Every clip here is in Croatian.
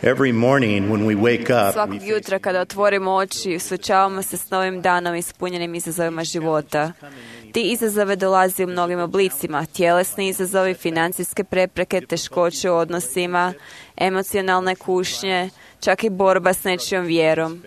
Every morning when we wake up, Svakog jutra kada otvorimo oči, suočavamo se s novim danom ispunjenim izazovima života. Ti izazove dolaze u mnogim oblicima: tjelesni izazovi, financijske prepreke, teškoće u odnosima, emocionalne kušnje, čak i borba s nečijom vjerom.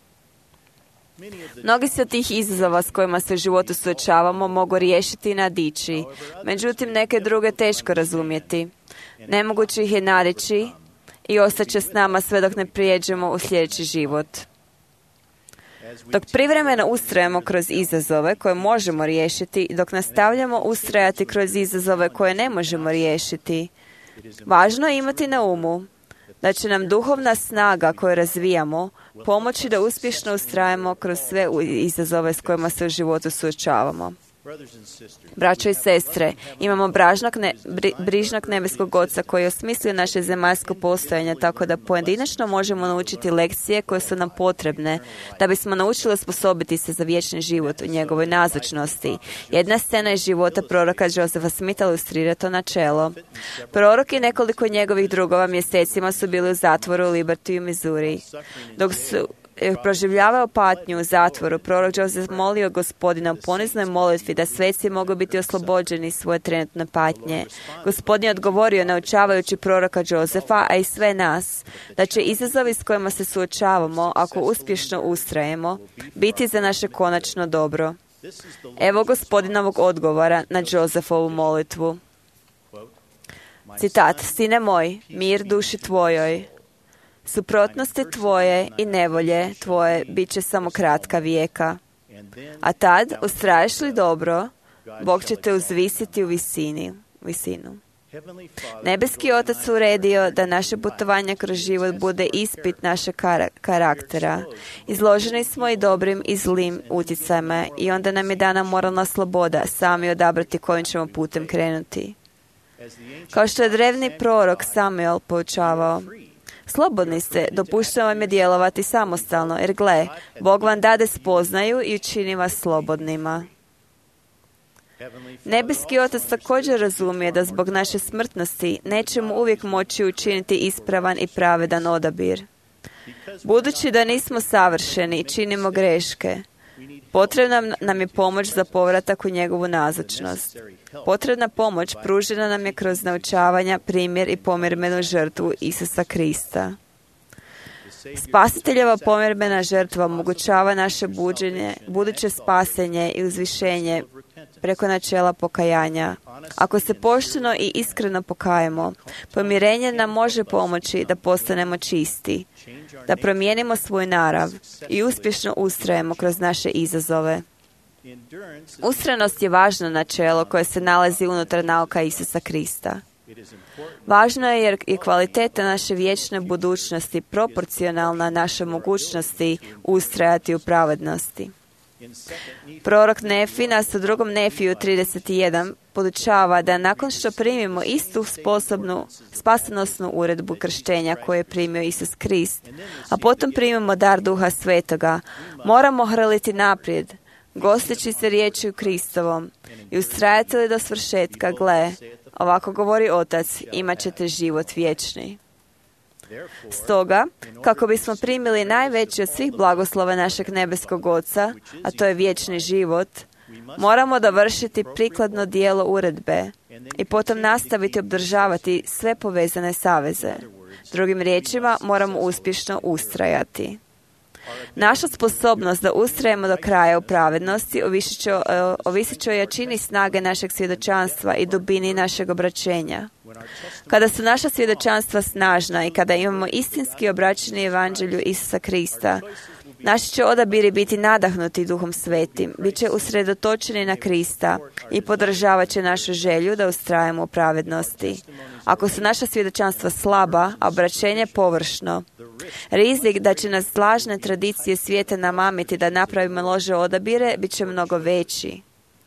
Mnogi se od tih izazova s kojima se u životu suočavamo mogu riješiti i nadići, međutim neke druge teško razumjeti. Nemoguće ih je nadići i ostaće s nama sve dok ne prijeđemo u sljedeći život. Dok privremeno ustrajemo kroz izazove koje možemo riješiti, dok nastavljamo ustrajati kroz izazove koje ne možemo riješiti, važno je imati na umu da će nam duhovna snaga koju razvijamo pomoći da uspješno ustrajemo kroz sve izazove s kojima se u životu suočavamo. Braćo i sestre, imamo brižnog nebeskog Oca koji je osmislio naše zemaljsko postojanje tako da pojedinačno možemo naučiti lekcije koje su nam potrebne da bismo naučili osposobiti se za vječni život u njegovoj nazočnosti. Jedna scena iz života proroka Josepha Smitha ilustrira to načelo. Prorok i nekoliko njegovih drugova mjesecima su bili u zatvoru u Liberty u Missouri. Dok su proživljavao patnju u zatvoru, prorok Joseph molio Gospodina u poniznoj molitvi da sveci mogu biti oslobođeni svoje trenutne patnje. Gospodin je odgovorio naučavajući proroka Josefa, a i sve nas, da će izazovi s kojima se suočavamo, ako uspješno ustrajemo, biti za naše konačno dobro. Evo Gospodinovog odgovora na Josephovu molitvu. Citat: Sine moj, mir duši tvojoj. Suprotnosti tvoje i nevolje tvoje bit će samo kratka vijeka. A tad, ustraješ li dobro, Bog će te uzvisiti u visinu. Nebeski Otac uredio da naše putovanje kroz život bude ispit našeg karaktera. Izloženi smo i dobrim i zlim utjecajima i onda nam je dana moralna sloboda sami odabrati kojim ćemo putem krenuti. Kao što je drevni prorok Samuel poučavao: slobodni ste, dopuštam vam je djelovati samostalno, jer gle, Bog vam dade spoznaju i učini vas slobodnima. Nebeski Otac također razumije da zbog naše smrtnosti nećemo uvijek moći učiniti ispravan i pravedan odabir. Budući da nismo savršeni i činimo greške, potrebna nam je pomoć za povratak u njegovu nazočnost. Potrebna pomoć pružena nam je kroz naučavanja, primjer i pomirmenu žrtvu Isusa Krista. Spasiteljeva pomirbena žrtva omogućava naše buduće spasenje i uzvišenje preko načela pokajanja. Ako se pošteno i iskreno pokajemo, pomirenje nam može pomoći da postanemo čisti, da promijenimo svoj narav i uspješno ustrajemo kroz naše izazove. Ustrajnost je važno načelo koje se nalazi unutar nauka Isusa Krista. Važno je jer je kvaliteta naše vječne budućnosti proporcionalna našoj mogućnosti ustrajati u pravednosti. Prorok Nefi nas u 2. Nefiju 31 podučava da nakon što primimo istu spasonosnu uredbu krštenja koju je primio Isus Krist, a potom primimo dar Duha Svetoga, moramo hrliti naprijed, gosteći se riječju Kristovom i ustrajati li do svršetka, gle, ovako govori Otac, imat ćete život vječni. Stoga, kako bismo primili najveći od svih blagoslova našeg nebeskog Oca, a to je vječni život, moramo dovršiti prikladno dijelo uredbe i potom nastaviti obdržavati sve povezane saveze. Drugim riječima, moramo uspješno ustrajati. Naša sposobnost da ustrajemo do kraja u pravednosti ovisit će o jačini snage našeg svjedočanstva i dubini našeg obraćenja. Kada su naša svjedočanstva snažna i kada imamo istinski obraćeni evanđelju Isusa Krista, naši će odabiri biti nadahnuti Duhom Svetim, bit će usredotočeni na Krista i podržavat će našu želju da ustrajemo u pravednosti. Ako su naša svjedočanstva slaba, a obraćenje površno, rizik da će nas lažne tradicije svijeta namamiti da napravimo loše odabire bit će mnogo veći.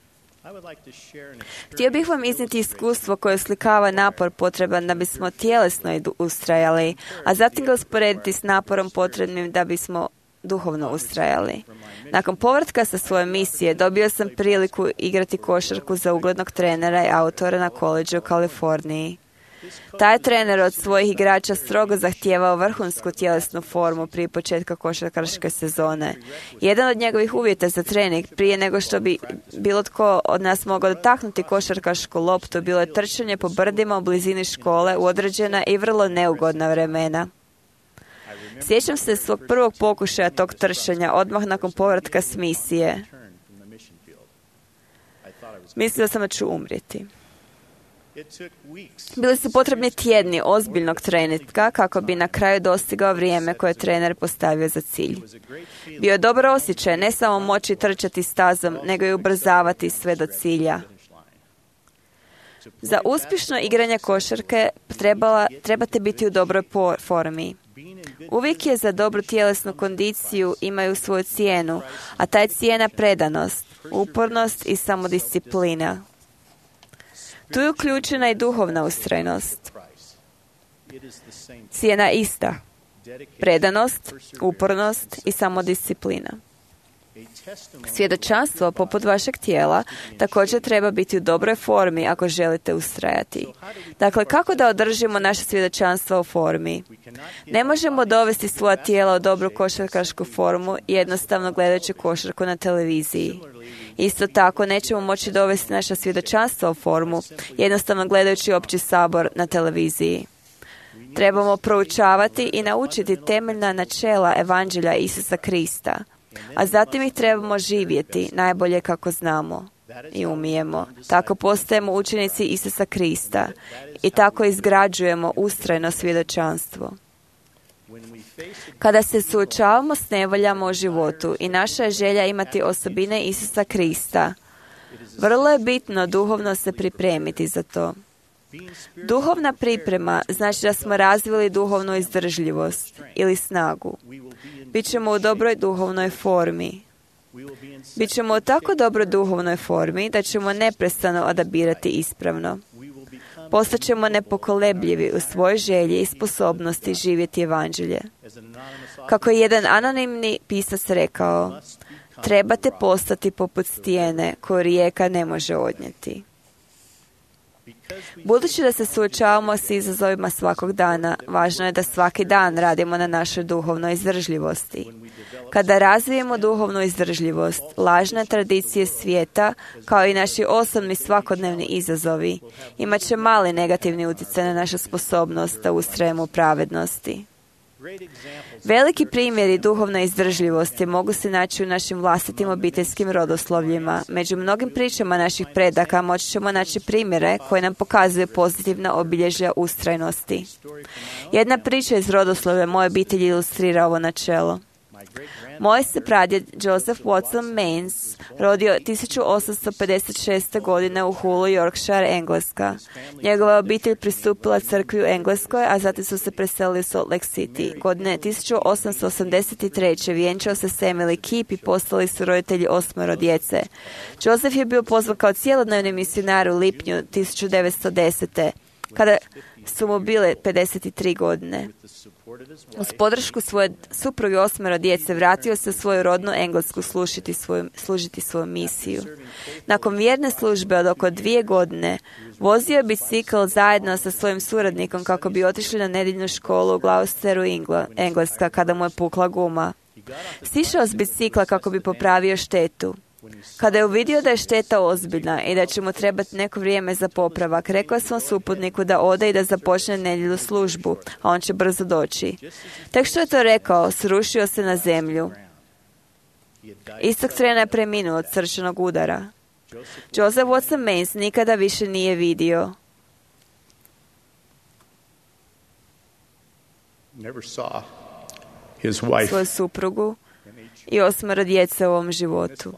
Htio bih vam iznijeti iskustvo koje oslikava napor potreban da bismo tjelesno ustrajali, a zatim ga usporediti s naporom potrebnim da bismo duhovno ustrajali. Nakon povratka sa svoje misije dobio sam priliku igrati košarku za uglednog trenera i autora na koledžu u Kaliforniji. Taj trener od svojih igrača strogo zahtijevao vrhunsku tjelesnu formu prije početka košarkaške sezone. Jedan od njegovih uvjeta za trening prije nego što bi bilo tko od nas mogao dotaknuti košarkašku loptu bilo je trčanje po brdima u blizini škole u određena i vrlo neugodna vremena. Sjećam se svog prvog pokušaja tog trčanja odmah nakon povratka s misije. Mislio sam da ću umrijeti. Bili su potrebni tjedni ozbiljnog treninga kako bi na kraju dostigao vrijeme koje je trener postavio za cilj. Bio je dobar osjećaj ne samo moći trčati stazom, nego i ubrzavati sve do cilja. Za uspješno igranje košarke trebate biti u dobroj formi. Uvijek je za dobru tjelesnu kondiciju imaju svoju cijenu, a ta je cijena predanost, upornost i samodisciplina. Tu je uključena i duhovna ustrajnost. Cijena ista. Predanost, upornost i samodisciplina. Svjedočanstvo poput vašeg tijela također treba biti u dobroj formi ako želite ustrajati. Dakle, kako da održimo naše svjedočanstvo u formi? Ne možemo dovesti svoja tijela u dobru košarkašku formu jednostavno gledajući košarku na televiziji. Isto tako, nećemo moći dovesti naša svjedočanstva u formu jednostavno gledajući opći sabor na televiziji. Trebamo proučavati i naučiti temeljna načela Evanđelja Isusa Krista, a zatim ih trebamo živjeti najbolje kako znamo i umijemo. Tako postajemo učenici Isusa Krista i tako izgrađujemo ustrajno svjedočanstvo. Kada se suočavamo s nevoljama u životu i naša je želja imati osobine Isusa Krista, vrlo je bitno duhovno se pripremiti za to. Duhovna priprema znači da smo razvili duhovnu izdržljivost ili snagu. Bićemo u dobroj duhovnoj formi. Bićemo u tako dobroj duhovnoj formi da ćemo neprestano odabirati ispravno. Postaćemo nepokolebljivi u svojoj želji i sposobnosti živjeti evanđelje. Kako je jedan anonimni pisac rekao, trebate postati poput stijene koju rijeka ne može odnijeti. Budući da se suočavamo s izazovima svakog dana, važno je da svaki dan radimo na našoj duhovnoj izdržljivosti. Kada razvijemo duhovnu izdržljivost, lažne tradicije svijeta, kao i naši osobni svakodnevni izazovi, imat će mali negativni utjecaj na našu sposobnost da ustrajemo u pravednosti. Veliki primjeri duhovne izdržljivosti mogu se naći u našim vlastitim obiteljskim rodoslovljima. Među mnogim pričama naših predaka moći ćemo naći primjere koje nam pokazuju pozitivna obilježja ustrajnosti. Jedna priča iz rodoslovlja moje obitelji ilustrira ovo načelo. Moj se pradjed Joseph Watson Mains rodio 1856. godine u Hullu, Yorkshire, Engleska. Njegova obitelj pristupila crkvi u Engleskoj, a zatim su se preselili u Salt Lake City. Godine 1883. vjenčao se s Emily Keep i postali su roditelji 8 djece. Joseph je bio pozvan kao cjelodnevni misionar u lipnju 1910. kada su mu bile 53 godine. Uz podršku svoje supruge 8 djece vratio se u svoju rodnu Englesku služiti svoju misiju. Nakon vjerne službe od oko 2 godine vozio je bicikl zajedno sa svojim suradnikom kako bi otišli na nedjeljnu školu u Gloucesteru, Engleska, kada mu je pukla guma. Sišao s bicikla kako bi popravio štetu. Kada je uvidio da je šteta ozbiljna i da će mu trebati neko vrijeme za popravak, rekao je svom suputniku da ode i da započne nedjelju službu, a on će brzo doći. Tek što je to rekao, srušio se na zemlju. Istog trena je preminuo od srčanog udara. Joseph Watson Mains nikada više nije vidio svoju suprugu i 8 djece u ovom životu.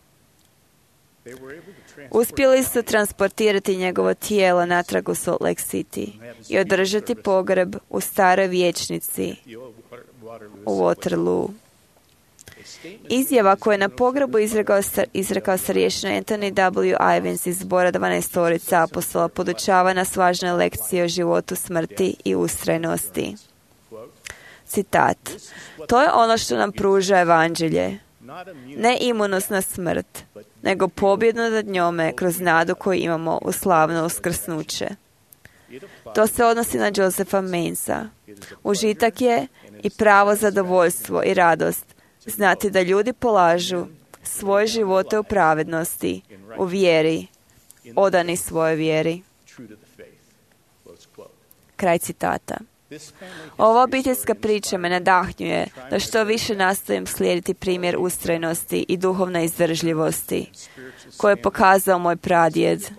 Uspjeli su transportirati njegovo tijelo natrag u Salt Lake City i održati pogreb u staroj vijećnici u Waterloo. Izjava koju je na pogrebu izrekao starješina Anthony W. Ivins iz zbora 12 apostola podučava nas važne lekcije o životu, smrti i ustrajnosti. Citat: to je ono što nam pruža evanđelje. Ne imunost na smrt, nego pobjedu nad njome kroz nadu koju imamo u slavno uskrsnuće. To se odnosi na Josepha Mainsa. Užitak je i pravo zadovoljstvo i radost znati da ljudi polažu svoje živote u pravednosti, u vjeri, odani svojoj vjeri. Kraj citata. Ova obiteljska priča me nadahnjuje da što više nastojim slijediti primjer ustrajnosti i duhovne izdržljivosti koje je pokazao moj pradjed.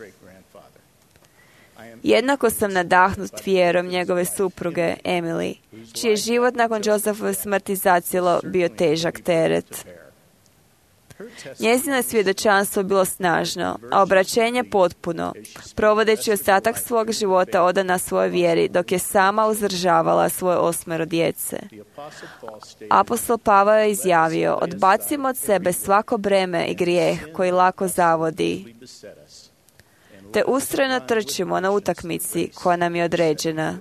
Jednako sam nadahnut vjerom njegove supruge, Emily, čiji je život nakon Josephove smrti zacijelo bio težak teret. Njezino je svjedočanstvo bilo snažno, a obraćenje potpuno, provodeći ostatak svog života odana svojoj vjeri, dok je sama uzdržavala svoje 8 djece. Apostol Pavao je izjavio: odbacimo od sebe svako breme i grijeh koji lako zavodi, te ustrajno trčimo na utakmici koja nam je određena.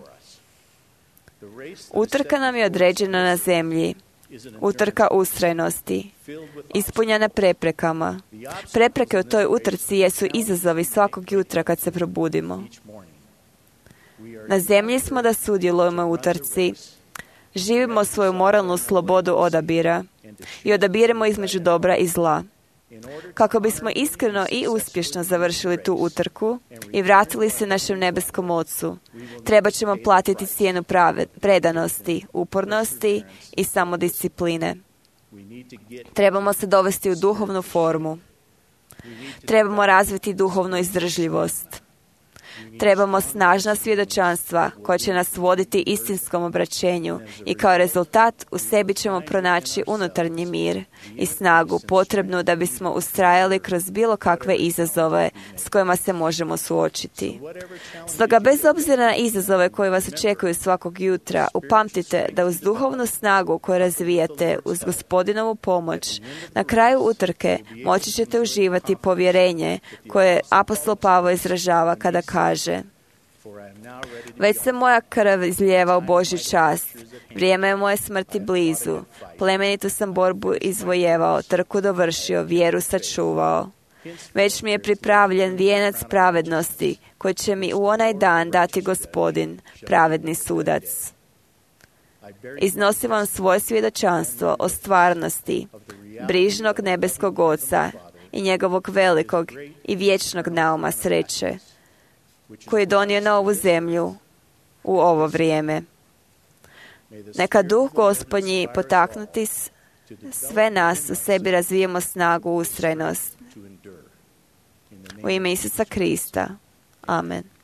Utrka nam je određena na zemlji, utrka ustrajnosti, ispunjena preprekama. Prepreke u toj utrci jesu izazovi svakog jutra kad se probudimo. Na zemlji smo da sudjelujemo u utrci, živimo svoju moralnu slobodu odabira i odabiremo između dobra i zla. Kako bismo iskreno i uspješno završili tu utrku i vratili se našem nebeskom Ocu, treba ćemo platiti cijenu predanosti, upornosti i samodiscipline. Trebamo se dovesti u duhovnu formu. Trebamo razviti duhovnu izdržljivost. Trebamo snažna svjedočanstva koja će nas voditi istinskom obraćenju i kao rezultat u sebi ćemo pronaći unutarnji mir i snagu potrebnu da bismo ustrajali kroz bilo kakve izazove s kojima se možemo suočiti. Stoga bez obzira na izazove koje vas očekuju svakog jutra, upamtite da uz duhovnu snagu koju razvijate, uz Gospodinovu pomoć, na kraju utrke moći ćete uživati povjerenje koje apostol Pavao izražava kada kaže: već se moja krv izlijeva u Božju čast, vrijeme je moje smrti blizu, plemenitu sam borbu izvojevao, trku dovršio, vjeru sačuvao. Već mi je pripravljen vijenac pravednosti, koji će mi u onaj dan dati Gospodin, pravedni sudac. Iznosim vam svoje svjedočanstvo o stvarnosti brižnog nebeskog Oca i njegovog velikog i vječnog nauma sreće, koji je donio na ovu zemlju u ovo vrijeme. Neka duh Gospodnji potaknuti sve nas u sebi razvijemo snagu, ustrajnost. U ime Isusa Krista. Amen.